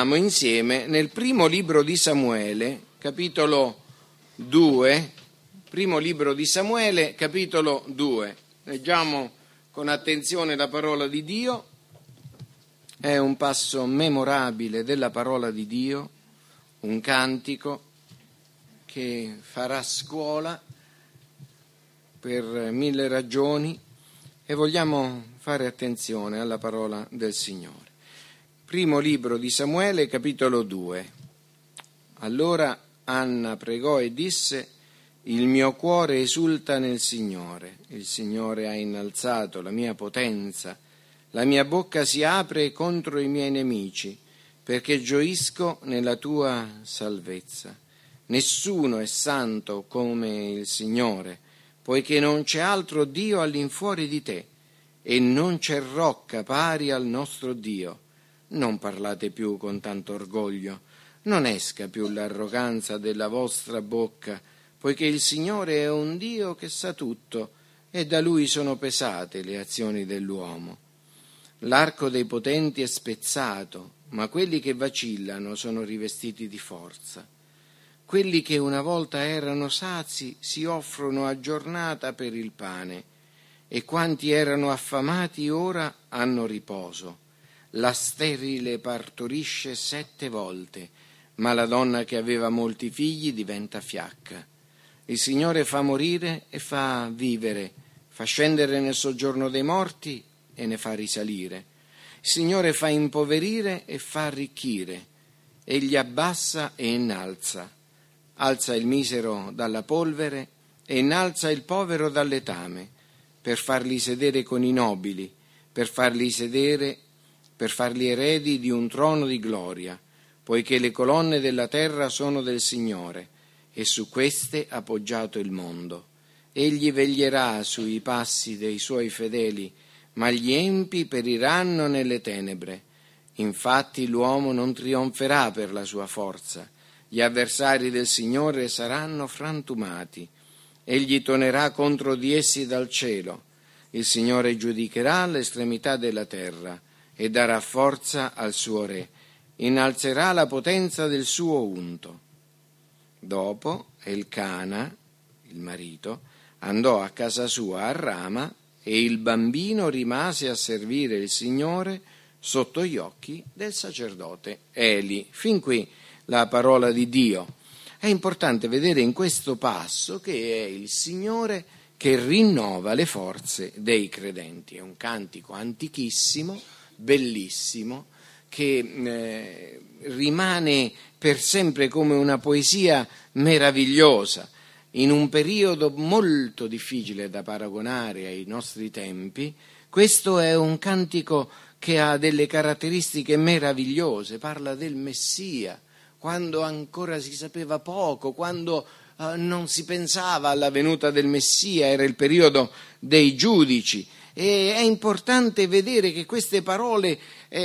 leggiamo insieme nel primo libro di Samuele, capitolo 2, primo libro di Samuele, capitolo 2. Leggiamo con attenzione la parola di Dio. È un passo memorabile della parola di Dio, un cantico che farà scuola per mille ragioni e vogliamo fare attenzione alla parola del Signore. Primo libro di Samuele, capitolo 2. Allora Anna pregò e disse: il mio cuore esulta nel Signore, il Signore ha innalzato la mia potenza, la mia bocca si apre contro i miei nemici, perché gioisco nella tua salvezza. Nessuno è santo come il Signore, poiché non c'è altro Dio all'infuori di te, e non c'è rocca pari al nostro Dio. Non parlate più con tanto orgoglio, non esca più l'arroganza della vostra bocca, poiché il Signore è un Dio che sa tutto, e da Lui sono pesate le azioni dell'uomo. L'arco dei potenti è spezzato, ma quelli che vacillano sono rivestiti di forza. Quelli che una volta erano sazi si offrono a giornata per il pane, e quanti erano affamati ora hanno riposo. La sterile partorisce 7 volte, ma la donna che aveva molti figli diventa fiacca. Il Signore fa morire e fa vivere, fa scendere nel soggiorno dei morti e ne fa risalire. Il Signore fa impoverire e fa arricchire, egli abbassa e innalza. Alza il misero dalla polvere e innalza il povero dal letame, per farli sedere con i nobili, per farli eredi di un trono di gloria, poiché le colonne della terra sono del Signore, e su queste ha poggiato il mondo. Egli veglierà sui passi dei suoi fedeli, ma gli empi periranno nelle tenebre. Infatti l'uomo non trionferà per la sua forza. Gli avversari del Signore saranno frantumati. Egli tonerà contro di essi dal cielo. Il Signore giudicherà l'estremità della terra e darà forza al suo re. Innalzerà la potenza del suo unto. Dopo Elcana, il marito, andò a casa sua a Rama e il bambino rimase a servire il Signore sotto gli occhi del sacerdote Eli. Fin qui la parola di Dio. È importante vedere in questo passo che è il Signore che rinnova le forze dei credenti. È un cantico antichissimo, bellissimo, che rimane per sempre come una poesia meravigliosa. In un periodo molto difficile da paragonare ai nostri tempi, questo è un cantico che ha delle caratteristiche meravigliose, parla del Messia, quando ancora si sapeva poco, quando non si pensava alla venuta del Messia, era il periodo dei giudici. E è importante vedere che queste parole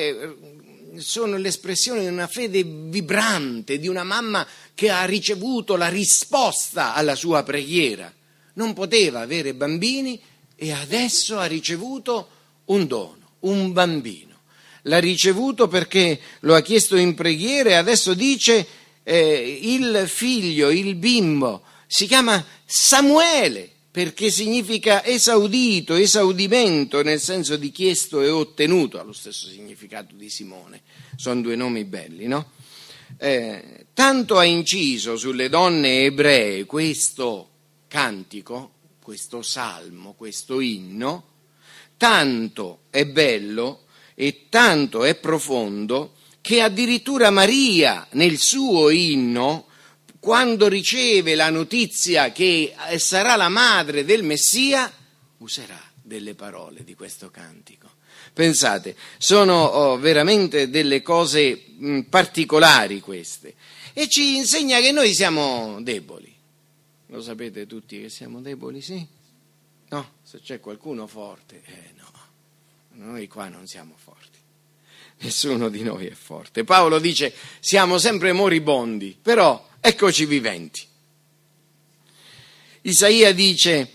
sono l'espressione di una fede vibrante, di una mamma che ha ricevuto la risposta alla sua preghiera. Non poteva avere bambini e adesso ha ricevuto un dono, un bambino. L'ha ricevuto perché lo ha chiesto in preghiera e adesso dice il figlio, il bimbo, si chiama Samuele, perché significa esaudito, esaudimento, nel senso di chiesto e ottenuto, ha lo stesso significato di Simone. Sono 2 nomi belli, no? Tanto ha inciso sulle donne ebree questo cantico, questo salmo, questo inno, tanto è bello e tanto è profondo che addirittura Maria nel suo inno, quando riceve la notizia che sarà la madre del Messia, userà delle parole di questo cantico. Pensate, sono veramente delle cose particolari queste, e ci insegna che noi siamo deboli. Lo sapete tutti che siamo deboli, sì? No? Se c'è qualcuno forte, no, noi qua non siamo forti. Nessuno di noi è forte. Paolo dice: siamo sempre moribondi, però eccoci viventi. Isaia dice,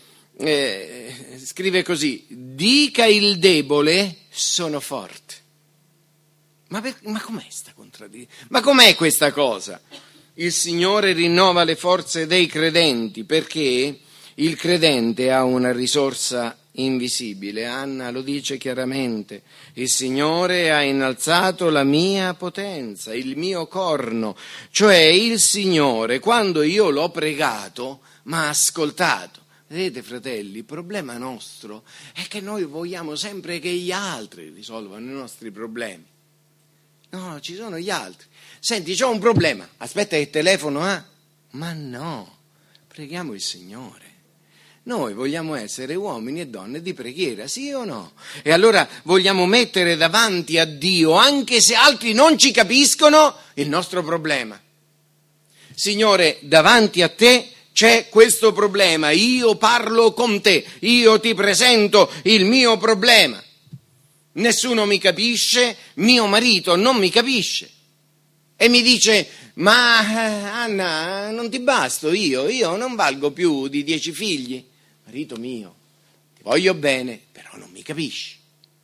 scrive così: dica il debole sono forte. Ma com'è sta contraddizione? Ma com'è questa cosa? Il Signore rinnova le forze dei credenti, perché il credente ha una risorsa invisibile. Anna lo dice chiaramente: il Signore ha innalzato la mia potenza, il mio corno. Cioè il Signore, quando io l'ho pregato, mi ha ascoltato. Vedete, fratelli, il problema nostro è che noi vogliamo sempre che gli altri risolvano i nostri problemi. No, ci sono gli altri. Senti, c'ho un problema, aspetta che telefono, Ma no, preghiamo il Signore. Noi vogliamo essere uomini e donne di preghiera, sì o no? E allora vogliamo mettere davanti a Dio, anche se altri non ci capiscono, il nostro problema. Signore, davanti a te c'è questo problema, io parlo con te, io ti presento il mio problema. Nessuno mi capisce, mio marito non mi capisce. E mi dice: ma Anna, non ti basto io non valgo più di 10 figli. Marito mio, ti voglio bene, però non mi capisci.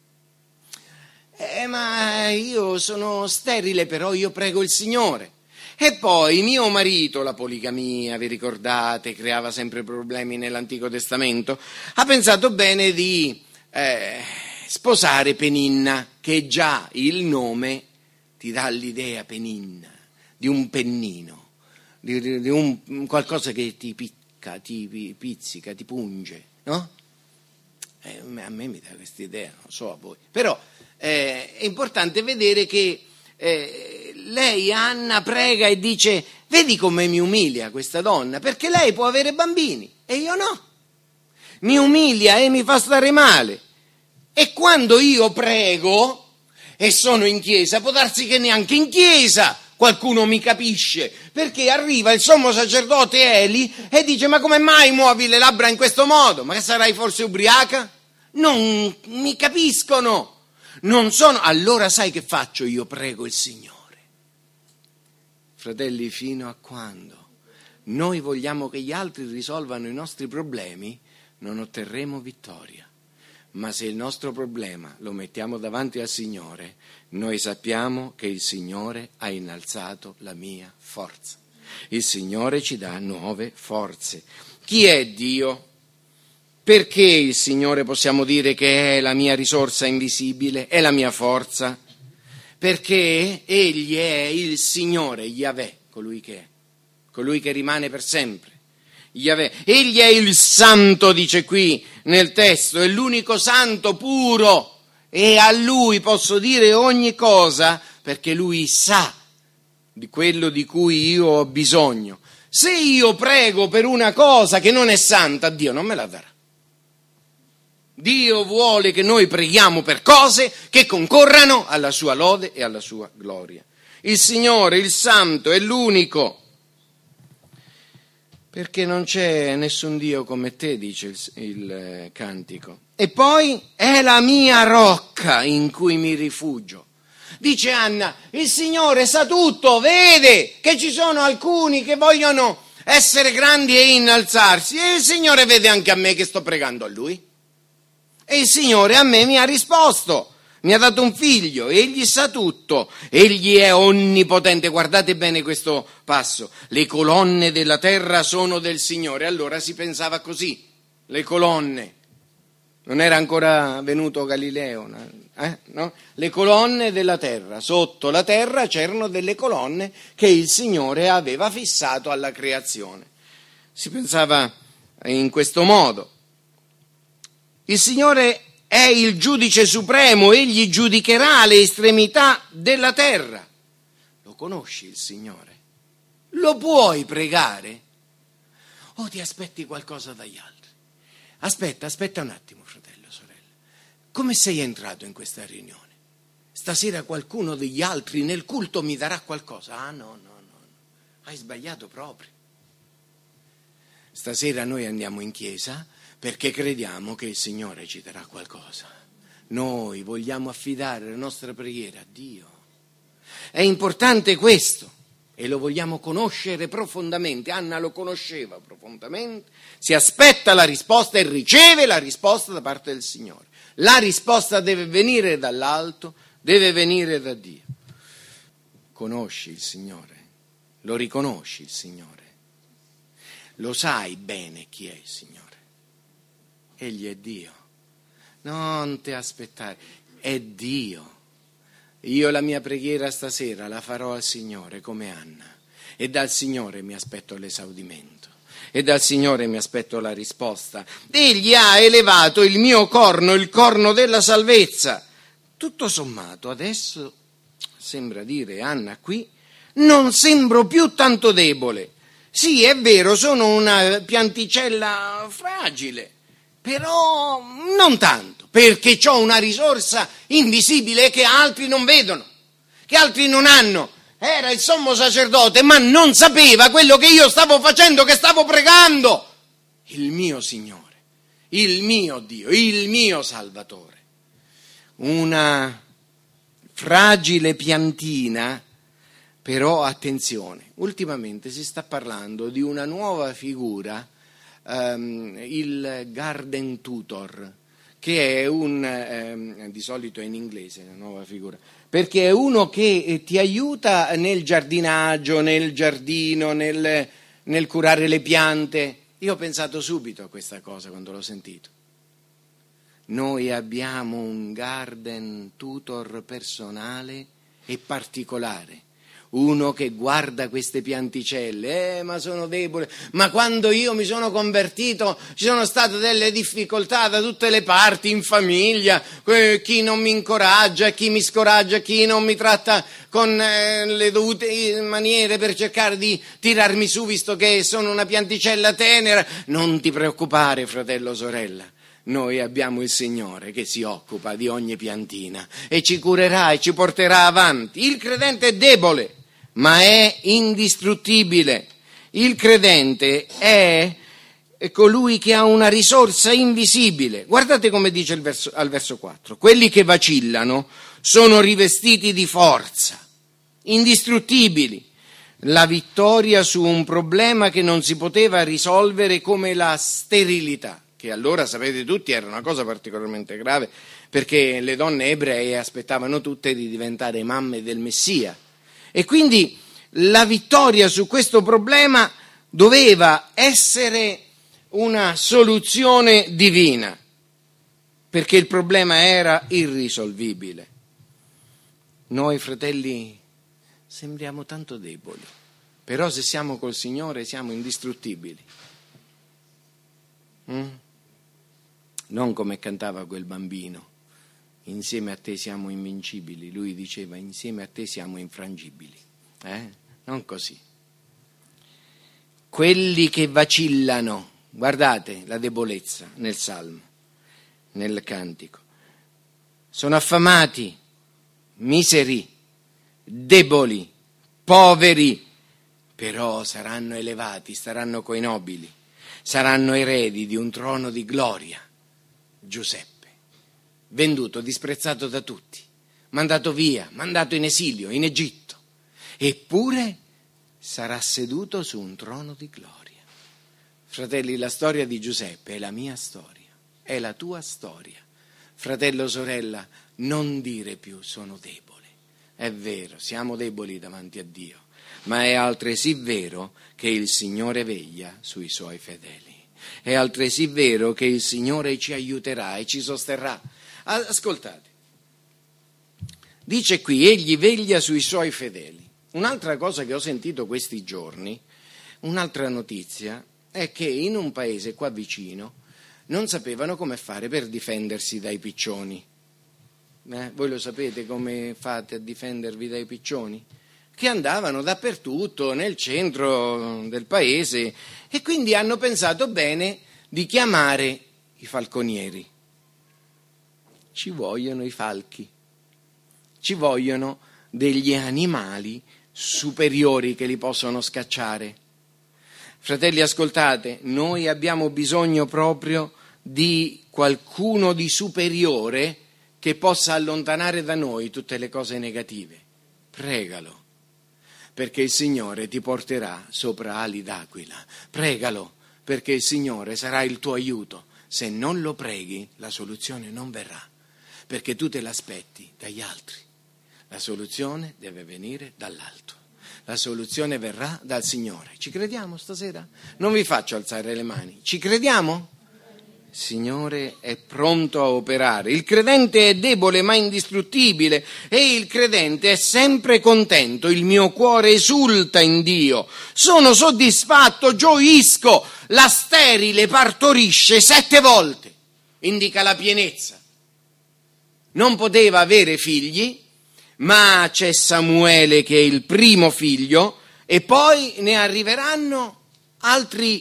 Ma io sono sterile, però io prego il Signore. E poi mio marito, la poligamia, vi ricordate, creava sempre problemi nell'Antico Testamento, ha pensato bene di sposare Peninna, che già il nome ti dà l'idea, Peninna, di un pennino, di un qualcosa che ti picca, ti pizzica, ti punge, no? A me mi dà questa idea, non so a voi. Però è importante vedere che lei, Anna, prega e dice: vedi come mi umilia questa donna, perché lei può avere bambini e io no. Mi umilia e mi fa stare male. E quando io prego e sono in chiesa, può darsi che neanche in chiesa qualcuno mi capisce, perché arriva il sommo sacerdote Eli e dice: ma come mai muovi le labbra in questo modo? Ma sarai forse ubriaca? Non mi capiscono, non sono. Allora sai che faccio? Io prego il Signore. Fratelli, fino a quando noi vogliamo che gli altri risolvano i nostri problemi, non otterremo vittoria. Ma se il nostro problema lo mettiamo davanti al Signore, noi sappiamo che il Signore ha innalzato la mia forza. Il Signore ci dà nuove forze. Chi è Dio? Perché il Signore possiamo dire che è la mia risorsa invisibile, è la mia forza? Perché Egli è il Signore, Yahweh, colui che rimane per sempre. Yahweh. Egli è il santo, dice qui nel testo, è l'unico santo puro, e a Lui posso dire ogni cosa perché Lui sa di quello di cui io ho bisogno. Se io prego per una cosa che non è santa, Dio non me la darà. Dio vuole che noi preghiamo per cose che concorrano alla sua lode e alla sua gloria. Il Signore, il Santo, è l'unico. Perché non c'è nessun Dio come te, dice il cantico. E poi è la mia rocca in cui mi rifugio. Dice Anna: il Signore sa tutto, vede che ci sono alcuni che vogliono essere grandi e innalzarsi, e il Signore vede anche a me che sto pregando a Lui. E il Signore a me mi ha risposto, mi ha dato un figlio, egli sa tutto, egli è onnipotente. Guardate bene questo passo: le colonne della terra sono del Signore. Allora si pensava così, le colonne, non era ancora venuto Galileo, no? Le colonne della terra, sotto la terra c'erano delle colonne che il Signore aveva fissato alla creazione. Si pensava in questo modo. Il Signore è il giudice supremo, egli giudicherà le estremità della terra. Lo conosci il Signore? Lo puoi pregare? O ti aspetti qualcosa dagli altri? Aspetta un attimo, fratello, sorella. Come sei entrato in questa riunione? Stasera qualcuno degli altri nel culto mi darà qualcosa? Ah, no. Hai sbagliato proprio. Stasera noi andiamo in chiesa perché crediamo che il Signore ci darà qualcosa. Noi vogliamo affidare la nostra preghiera a Dio. È importante questo e lo vogliamo conoscere profondamente. Anna lo conosceva profondamente, si aspetta la risposta e riceve la risposta da parte del Signore. La risposta deve venire dall'alto, deve venire da Dio. conosci il Signore? Lo riconosci il Signore? Lo sai bene chi è il Signore? Egli è Dio. Non ti aspettare, è Dio. Io la mia preghiera stasera la farò al Signore come Anna, e dal Signore mi aspetto l'esaudimento, e dal Signore mi aspetto la risposta. Egli ha elevato il mio corno, il corno della salvezza. Tutto sommato, adesso sembra dire Anna qui, non sembro più tanto debole. Sì, è vero, sono una pianticella fragile, però non tanto, perché ho una risorsa invisibile che altri non vedono, che altri non hanno. Era il sommo sacerdote, ma non sapeva quello che io stavo facendo, che stavo pregando. Il mio Signore, il mio Dio, il mio Salvatore. Una fragile piantina, però attenzione, ultimamente si sta parlando di una nuova figura, il garden tutor, che è di solito è in inglese la nuova figura, perché è uno che ti aiuta nel giardinaggio, nel giardino, nel curare le piante. Io ho pensato subito a questa cosa quando l'ho sentito. Noi abbiamo un garden tutor personale e particolare, uno che guarda queste pianticelle, ma sono debole, ma quando io mi sono convertito ci sono state delle difficoltà da tutte le parti, in famiglia, chi non mi incoraggia, chi mi scoraggia, chi non mi tratta con le dovute maniere per cercare di tirarmi su, visto che sono una pianticella tenera. Non ti preoccupare, fratello, sorella. Noi abbiamo il Signore che si occupa di ogni piantina e ci curerà e ci porterà avanti. Il credente è debole, ma è indistruttibile. Il credente è colui che ha una risorsa invisibile. Guardate come dice al verso 4. Quelli che vacillano sono rivestiti di forza, indistruttibili. La vittoria su un problema che non si poteva risolvere, come la sterilità, che allora, sapete tutti, era una cosa particolarmente grave, perché le donne ebree aspettavano tutte di diventare mamme del Messia. E quindi la vittoria su questo problema doveva essere una soluzione divina, perché il problema era irrisolvibile. Noi, fratelli, sembriamo tanto deboli, però se siamo col Signore siamo indistruttibili. Non come cantava quel bambino, insieme a te siamo invincibili. Lui diceva, insieme a te siamo infrangibili. Non così. Quelli che vacillano, guardate la debolezza nel Salmo, nel Cantico, sono affamati, miseri, deboli, poveri, però saranno elevati, staranno coi nobili, saranno eredi di un trono di gloria. Giuseppe, venduto, disprezzato da tutti, mandato via, mandato in esilio, in Egitto, eppure sarà seduto su un trono di gloria. Fratelli, la storia di Giuseppe è la mia storia, è la tua storia. Fratello, sorella, non dire più sono debole. È vero, siamo deboli davanti a Dio, ma è altresì vero che il Signore veglia sui Suoi fedeli. È altresì vero che il Signore ci aiuterà e ci sosterrà. Ascoltate, dice qui, egli veglia sui Suoi fedeli. Un'altra cosa che ho sentito questi giorni, un'altra notizia, è che in un paese qua vicino non sapevano come fare per difendersi dai piccioni. Voi lo sapete come fate a difendervi dai piccioni? Che andavano dappertutto nel centro del paese e quindi hanno pensato bene di chiamare i falconieri. Ci vogliono i falchi, ci vogliono degli animali superiori che li possono scacciare. Fratelli, ascoltate, noi abbiamo bisogno proprio di qualcuno di superiore che possa allontanare da noi tutte le cose negative. Pregalo, perché il Signore ti porterà sopra ali d'aquila. Pregalo, perché il Signore sarà il tuo aiuto. Se non lo preghi, la soluzione non verrà, perché tu te l'aspetti dagli altri. La soluzione deve venire dall'alto. La soluzione verrà dal Signore. Ci crediamo stasera? Non vi faccio alzare le mani. Ci crediamo? Il Signore è pronto a operare. Il credente è debole ma indistruttibile e il credente è sempre contento. Il mio cuore esulta in Dio. Sono soddisfatto, gioisco. La sterile partorisce 7 volte. Indica la pienezza. Non poteva avere figli, ma c'è Samuele che è il primo figlio e poi ne arriveranno altri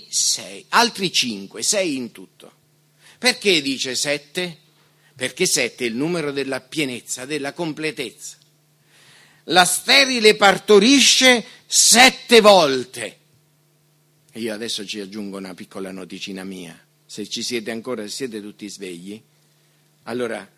5, 6 in tutto. Perché dice 7? Perché 7 è il numero della pienezza, della completezza. La sterile partorisce 7 volte. E io adesso ci aggiungo una piccola noticina mia. Se ci siete ancora, se siete tutti svegli, allora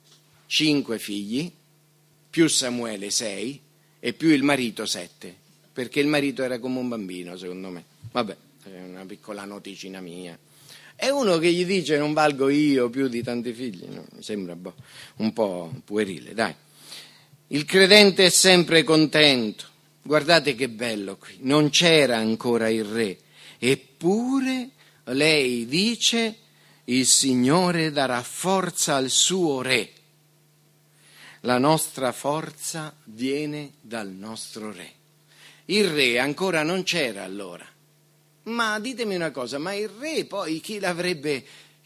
5 figli, più Samuele 6 e più il marito 7, perché il marito era come un bambino, secondo me. Vabbè, è una piccola noticina mia. È uno che gli dice non valgo io più di tanti figli, no? Mi sembra un po' puerile, dai. Il credente è sempre contento. Guardate che bello qui, non c'era ancora il re, eppure lei dice il Signore darà forza al suo re. La nostra forza viene dal nostro re. Il re ancora non c'era allora. Ma ditemi una cosa, ma il re poi chi l'avrebbe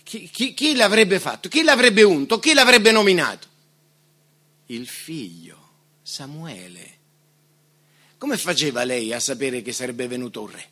fatto? Chi l'avrebbe unto? Chi l'avrebbe nominato? Il figlio, Samuele. Come faceva lei a sapere che sarebbe venuto un re?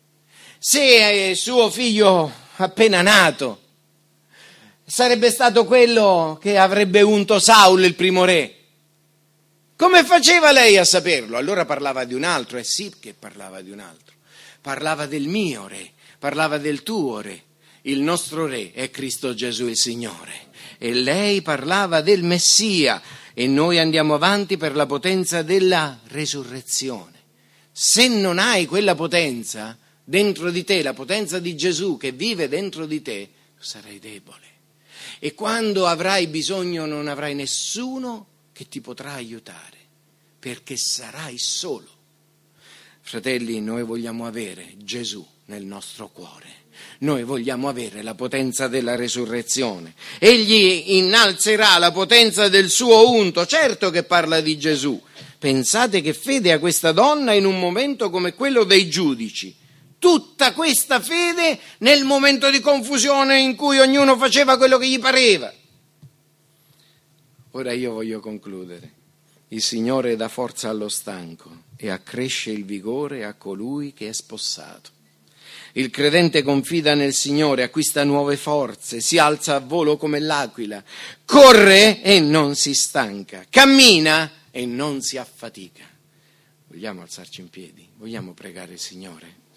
Se suo figlio appena nato sarebbe stato quello che avrebbe unto Saul, il primo re. Come faceva lei a saperlo? Allora parlava di un altro, sì che parlava di un altro. Parlava del mio re, parlava del tuo re. Il nostro re è Cristo Gesù il Signore. E lei parlava del Messia e noi andiamo avanti per la potenza della resurrezione. Se non hai quella potenza dentro di te, la potenza di Gesù che vive dentro di te, sarai debole. E quando avrai bisogno non avrai nessuno che ti potrà aiutare, perché sarai solo. Fratelli, noi vogliamo avere Gesù nel nostro cuore. Noi vogliamo avere la potenza della resurrezione. Egli innalzerà la potenza del suo unto. Certo che parla di Gesù. Pensate che fede ha questa donna in un momento come quello dei giudici. Tutta questa fede nel momento di confusione in cui ognuno faceva quello che gli pareva. Ora io voglio concludere. Il Signore dà forza allo stanco e accresce il vigore a colui che è spossato. Il credente confida nel Signore, acquista nuove forze, si alza a volo come l'aquila, corre e non si stanca, cammina e non si affatica. Vogliamo alzarci in piedi? Vogliamo pregare il Signore?